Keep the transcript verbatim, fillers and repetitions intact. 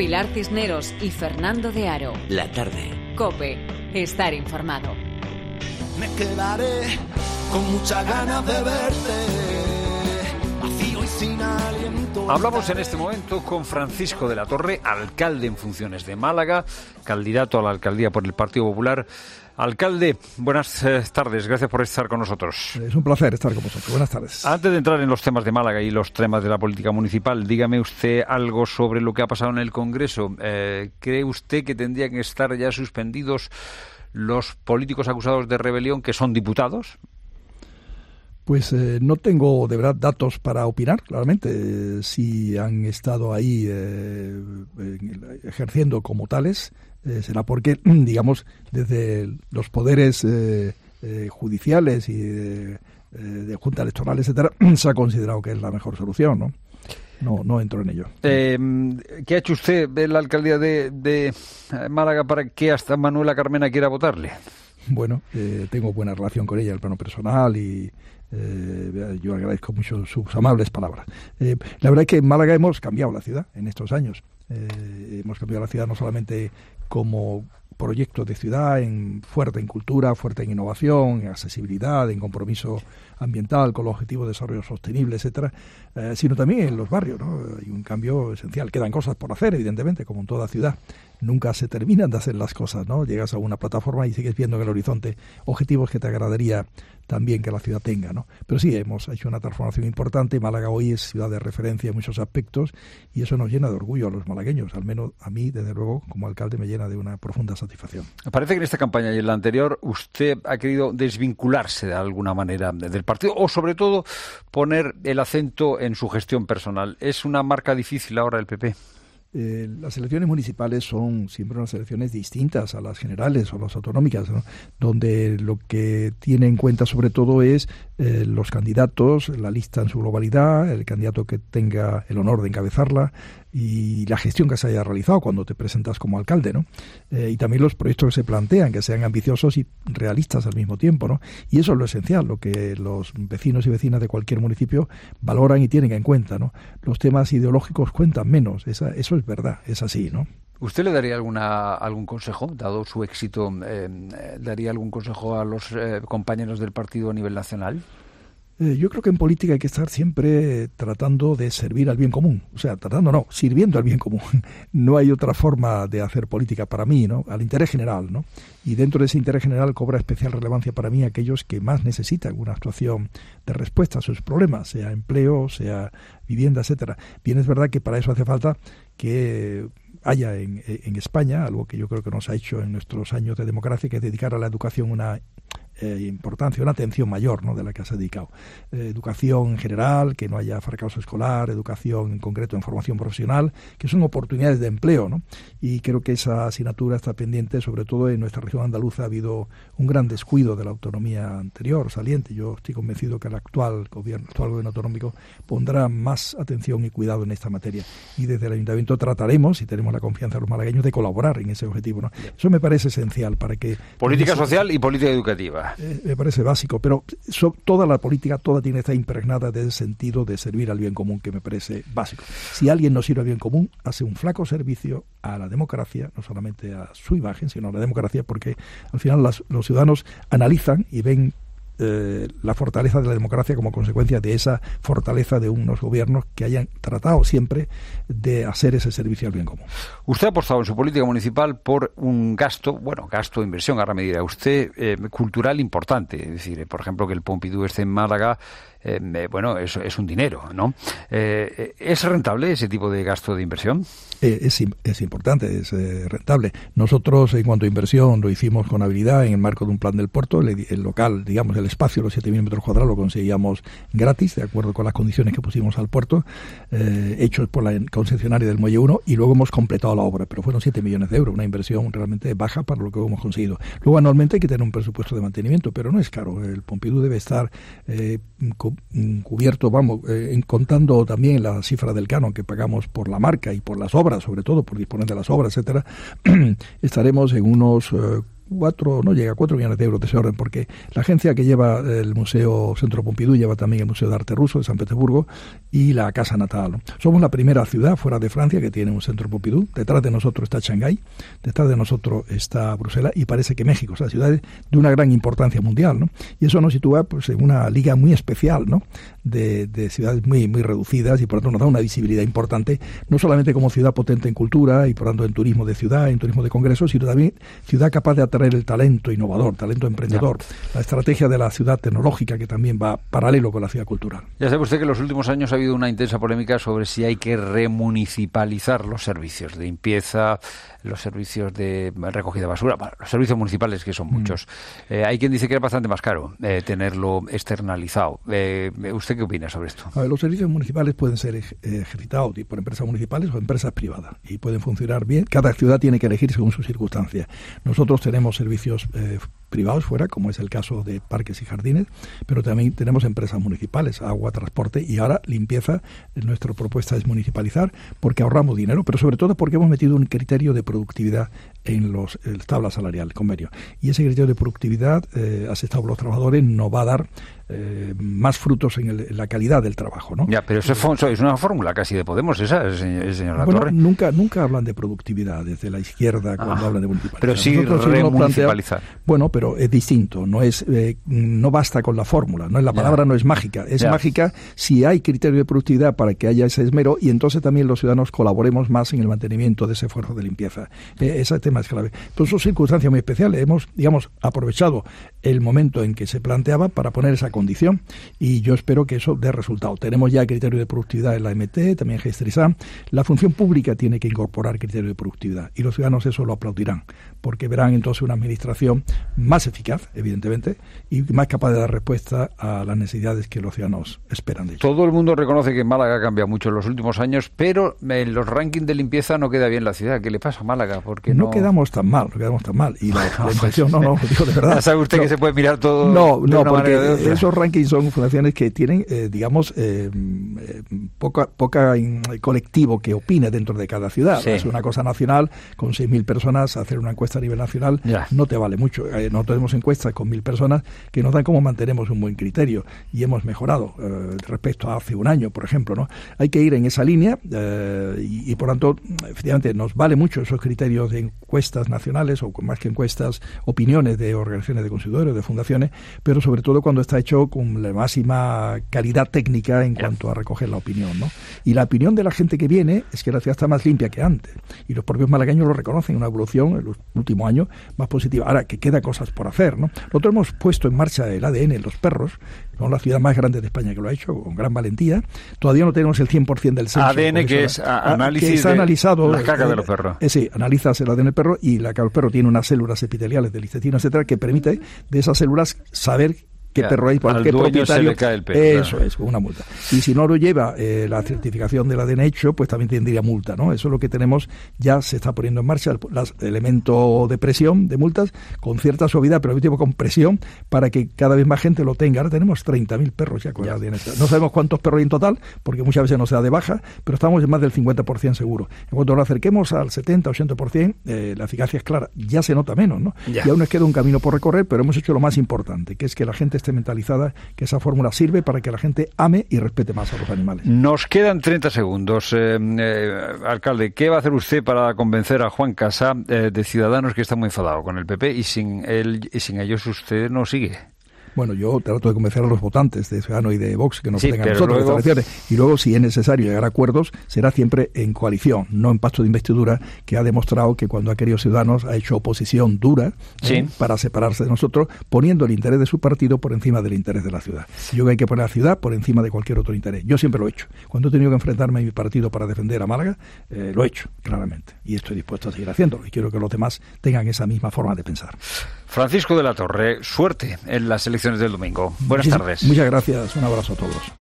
Pilar Cisneros y Fernando de Aro. La tarde. COPE. Estar informado. Me quedaré con muchas ganas de verte, vacío y sin aliento. Hablamos en este momento con Francisco de la Torre, alcalde en funciones de Málaga, candidato a la alcaldía por el Partido Popular. Alcalde, buenas eh, tardes, gracias por estar con nosotros. Es un placer estar con vosotros, buenas tardes. Antes de entrar en los temas de Málaga y los temas de la política municipal, dígame usted algo sobre lo que ha pasado en el Congreso. Eh, ¿Cree usted que tendrían que estar ya suspendidos los políticos acusados de rebelión que son diputados? Pues eh, no tengo de verdad datos para opinar, claramente. Eh, si han estado ahí eh, ejerciendo como tales, eh, será porque, digamos, desde los poderes eh, eh, judiciales y de, eh, de Junta Electoral, etcétera, se ha considerado que es la mejor solución, ¿no? No, no entro en ello. Eh, ¿Qué ha hecho usted en la alcaldía de, de Málaga para que hasta Manuela Carmena quiera votarle? Bueno, eh, tengo buena relación con ella en el plano personal y eh, yo agradezco mucho sus amables palabras. Eh, la verdad es que en Málaga hemos cambiado la ciudad en estos años. Eh, hemos cambiado la ciudad no solamente como proyecto de ciudad, en fuerte en cultura, fuerte en innovación, en accesibilidad, en compromiso ambiental con los objetivos de desarrollo sostenible, etcétera, eh, sino también en los barrios, ¿no? Hay un cambio esencial. Quedan cosas por hacer, evidentemente, como en toda ciudad. Nunca se terminan de hacer las cosas, ¿no? Llegas a una plataforma y sigues viendo en el horizonte objetivos que te agradaría también que la ciudad tenga, ¿no? Pero sí, hemos hecho una transformación importante. Málaga hoy es ciudad de referencia en muchos aspectos y eso nos llena de orgullo a los malagueños. Al menos a mí, desde luego, como alcalde, me llena de una profunda satisfacción. Parece que en esta campaña y en la anterior usted ha querido desvincularse de alguna manera del partido o, sobre todo, poner el acento en su gestión personal. ¿Es una marca difícil ahora el P P? Eh, las elecciones municipales son siempre unas elecciones distintas a las generales o las autonómicas, ¿no? Donde lo que tiene en cuenta sobre todo es eh, los candidatos, la lista en su globalidad, el candidato que tenga el honor de encabezarla y la gestión que se haya realizado cuando te presentas como alcalde, ¿no? Eh, y también los proyectos que se plantean, que sean ambiciosos y realistas al mismo tiempo, ¿no? Y eso es lo esencial, lo que los vecinos y vecinas de cualquier municipio valoran y tienen en cuenta, ¿no? Los temas ideológicos cuentan menos, esa, eso es verdad, es así, ¿no? ¿Usted le daría alguna algún consejo, dado su éxito, eh, daría algún consejo a los eh, compañeros del partido a nivel nacional? Eh, yo creo que en política hay que estar siempre tratando de servir al bien común. O sea, tratando no, sirviendo al bien común. No hay otra forma de hacer política para mí, ¿no? Al interés general, ¿no? Y dentro de ese interés general cobra especial relevancia para mí aquellos que más necesitan una actuación de respuesta a sus problemas, sea empleo, sea vivienda, etcétera. Bien, es verdad que para eso hace falta que haya en, en España, algo que yo creo que nos ha hecho en nuestros años de democracia, que es dedicar a la educación una eh, importancia, una atención mayor, ¿no?, de la que se ha dedicado. Eh, educación en general, que no haya fracaso escolar, educación en concreto en formación profesional, que son oportunidades de empleo, ¿no? Y creo que esa asignatura está pendiente, sobre todo en nuestra región andaluza ha habido un gran descuido de la autonomía anterior, saliente. Yo estoy convencido que el actual gobierno, el actual gobierno autonómico pondrá más atención y cuidado en esta materia. Y desde el ayuntamiento trataremos, y tenemos la confianza de los malagueños, de colaborar en ese objetivo, ¿no? Eso me parece esencial para que... Política social y política educativa. Eh, me parece básico, pero so, toda la política, toda tiene que estar impregnada de ese sentido de servir al bien común, que me parece básico. Si alguien no sirve al bien común, hace un flaco servicio a la democracia, no solamente a su imagen, sino a la democracia, porque al final las, los ciudadanos analizan y ven Eh, la fortaleza de la democracia como consecuencia de esa fortaleza de unos gobiernos que hayan tratado siempre de hacer ese servicio al bien común. Usted ha apostado en su política municipal por un gasto, bueno, gasto, inversión, ahora me dirá usted, eh, cultural importante. Es decir, por ejemplo, que el Pompidou esté en Málaga, eh, bueno, es, es un dinero, ¿no? Eh, ¿Es rentable ese tipo de gasto de inversión? Eh, es, es importante, es eh, rentable. Nosotros, en cuanto a inversión, lo hicimos con habilidad en el marco de un plan del puerto. El, el local, digamos, el espacio, los siete mil metros cuadrados, lo conseguíamos gratis, de acuerdo con las condiciones que pusimos al puerto, eh, hechos por la concesionaria del Muelle uno, y luego hemos completado la obra, pero fueron siete millones de euros, una inversión realmente baja para lo que hemos conseguido. Luego, anualmente hay que tener un presupuesto de mantenimiento, pero no es caro. El Pompidou debe estar eh, cu- cubierto, vamos, eh, contando también la cifra del canon que pagamos por la marca y por las obras, sobre todo por disponer de las obras, etcétera. Estaremos en unos eh, cuatro, no llega a cuatro millones de euros de ese orden, porque la agencia que lleva el Museo Centro Pompidou lleva también el Museo de Arte Ruso de San Petersburgo y la Casa Natal, ¿no? Somos la primera ciudad fuera de Francia que tiene un Centro Pompidou. Detrás de nosotros está Shanghái, detrás de nosotros está Bruselas y parece que México, o sea, ciudades de una gran importancia mundial, ¿no? Y eso nos sitúa pues en una liga muy especial, ¿no? De, de ciudades muy muy reducidas y por lo tanto nos da una visibilidad importante, no solamente como ciudad potente en cultura y por tanto en turismo de ciudad, en turismo de congresos, sino también ciudad capaz de atraer el talento innovador, talento emprendedor, ya. La estrategia de la ciudad tecnológica que también va paralelo con la ciudad cultural. Ya sabe usted que en los últimos años ha habido una intensa polémica sobre si hay que remunicipalizar los servicios de limpieza, los servicios de recogida de basura, bueno, los servicios municipales, que son muchos. Mm. Eh, hay quien dice que es bastante más caro eh, tenerlo externalizado. Eh, ¿Usted qué opina sobre esto? A ver, los servicios municipales pueden ser ej- ejercitados por empresas municipales o empresas privadas y pueden funcionar bien. Cada ciudad tiene que elegir según sus circunstancias. Nosotros tenemos servicios eh, privados fuera, como es el caso de parques y jardines, pero también tenemos empresas municipales, agua, transporte y ahora limpieza. Nuestra propuesta es municipalizar porque ahorramos dinero, pero sobre todo porque hemos metido un criterio de productividad en los en las tablas salariales, convenio. Y ese criterio de productividad eh, asestado por los trabajadores nos va a dar eh, más frutos en, el, en la calidad del trabajo, ¿no? Ya, pero eso es, es una fórmula casi de Podemos, esa, el señor, el señor bueno, Latorre. Nunca, nunca hablan de productividad desde la izquierda cuando ah, hablan de municipalizar. Pero sí remunicipalizar. Bueno, pero es distinto, no es eh, no basta con la fórmula, no es la palabra, ya. No es mágica, es ya. mágica si hay criterio de productividad para que haya ese esmero y entonces también los ciudadanos colaboremos más en el mantenimiento de ese esfuerzo de limpieza. Eh, ese tema es clave. Entonces son circunstancias muy especiales. Hemos, digamos, aprovechado el momento en que se planteaba para poner esa condición y yo espero que eso dé resultado. Tenemos ya criterio de productividad en la M T, también en Gesterisan. La función pública tiene que incorporar criterio de productividad y los ciudadanos eso lo aplaudirán porque verán entonces una administración más eficaz, evidentemente, y más capaz de dar respuesta a las necesidades que los ciudadanos esperan de ellos. Todo el mundo reconoce que Málaga ha cambiado mucho en los últimos años, pero en los rankings de limpieza no queda bien la ciudad. ¿Qué le pasa a Málaga? Porque no, no quedamos tan mal, no quedamos tan mal. Y la, la impresión, no, no, digo de verdad. Ya sabe usted no, que se puede mirar todo. No, no, porque de esos rankings son fundaciones que tienen, eh, digamos, eh, eh, poca, poca in, colectivo que opine dentro de cada ciudad. Sí. Es una cosa nacional, con seis mil personas, hacer una encuesta a nivel nacional ya. no te vale mucho. Eh, no tenemos encuestas con mil personas que nos dan cómo mantenemos un buen criterio y hemos mejorado eh, respecto a hace un año, por ejemplo, ¿no? Hay que ir en esa línea eh, y, y, por tanto, efectivamente, nos vale mucho esos criterios de encuestas nacionales o más que encuestas, opiniones de organizaciones de consumidores, de fundaciones, pero sobre todo cuando está hecho con la máxima calidad técnica en cuanto a recoger la opinión, ¿no? Y la opinión de la gente que viene es que la ciudad está más limpia que antes y los propios malagueños lo reconocen, una evolución en los últimos años más positiva. Ahora, que queda cosas por hacer, ¿no? Nosotros hemos puesto en marcha el A D N en los perros, somos la ciudad más grande de España que lo ha hecho, con gran valentía. Todavía no tenemos el cien por ciento del censo. A D N, que es a, análisis que está de analizado, la caca eh, de los perros. Eh, sí, analizas el A D N del perro y la caca del perro tiene unas células epiteliales del intestino, etcétera, que permite de esas células saber qué ya, perro hay, por qué propietario. Se le cae el pelo, eso claro. es, con una multa. Y si no lo lleva eh, la certificación del A D N hecho, pues también tendría multa, ¿no? Eso es lo que tenemos, ya se está poniendo en marcha el, el elemento de presión de multas con cierta suavidad, pero al mismo tiempo con presión para que cada vez más gente lo tenga. Ahora tenemos treinta mil perros ya con ya. el A D N. No sabemos cuántos perros hay en total, porque muchas veces no se da de baja, pero estamos en más del cincuenta por ciento seguro. En cuanto nos acerquemos al setenta o ochenta por ciento, eh, la eficacia es clara. Ya se nota menos, ¿no? Ya. Y aún nos queda un camino por recorrer, pero hemos hecho lo más importante, que es que la gente esté mentalizada que esa fórmula sirve para que la gente ame y respete más a los animales. Nos quedan treinta segundos. Eh, eh, alcalde, ¿qué va a hacer usted para convencer a Juan Casá eh, de Ciudadanos que está muy enfadado con el P P y sin él y sin ellos usted no sigue? Bueno, yo trato de convencer a los votantes de Ciudadanos y de Vox que nos sí, voten a nosotros luego... estas elecciones. Y luego, si es necesario llegar a acuerdos, será siempre en coalición, no en pacto de investidura, que ha demostrado que cuando ha querido Ciudadanos ha hecho oposición dura sí. eh, para separarse de nosotros, poniendo el interés de su partido por encima del interés de la ciudad. Yo creo que hay que poner a la ciudad por encima de cualquier otro interés. Yo siempre lo he hecho. Cuando he tenido que enfrentarme a mi partido para defender a Málaga, eh, lo he hecho, claramente. Y estoy dispuesto a seguir haciéndolo. Y quiero que los demás tengan esa misma forma de pensar. Francisco de la Torre, suerte en las elecciones del domingo. Buenas Muchas, tardes. Muchas gracias. Un abrazo a todos.